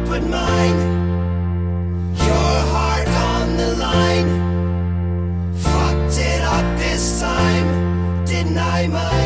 but mine. Your heart on the line. Fucked it up this time, didn't I, mine?